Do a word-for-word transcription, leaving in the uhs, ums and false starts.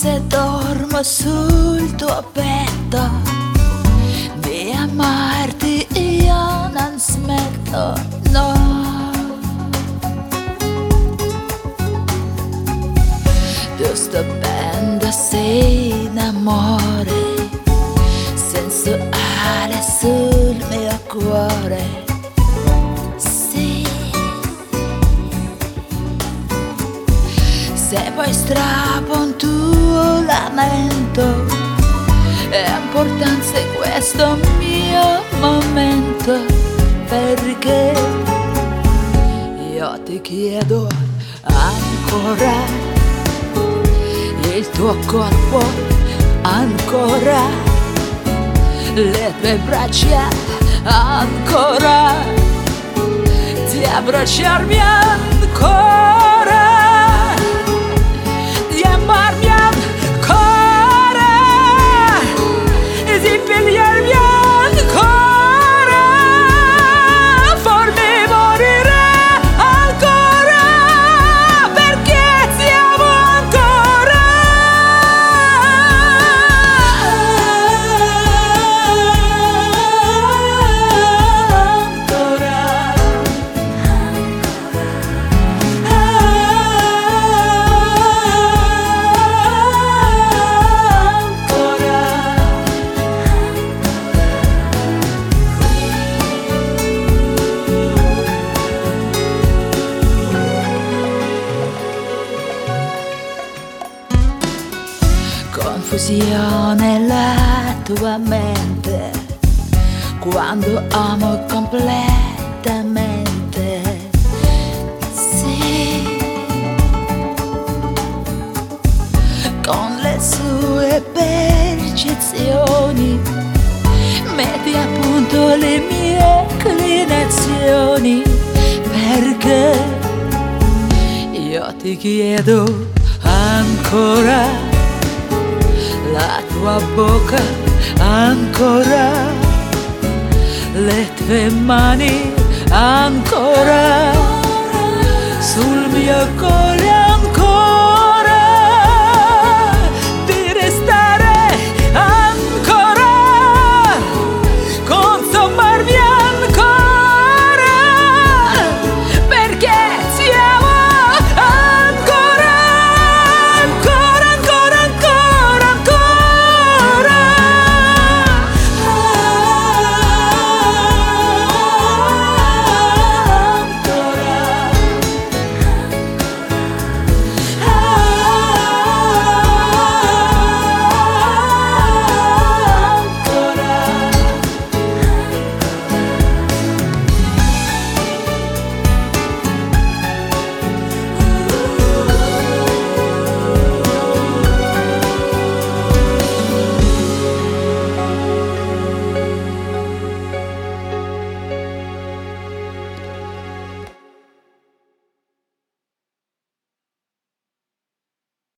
se dormo sul tuo petto di amarti io non smetto, no. Tu stupenda sei in amore, sensuale sul mio cuore. Se poi strappo un tuo lamento, è importante questo mio momento, perché io ti chiedo ancora il tuo corpo, ancora le tue braccia, ancora di abbracciarmi ancora, di amarmi ancora, di pigliarmi ancora, farmi morire ancora, perché ti amo ancora. Confusione la tua mente quando amo completamente, sì, con le sue percezioni metti a punto le mie inclinazioni, perché io ti chiedo ancora la tua bocca, ancora le tue mani, ancora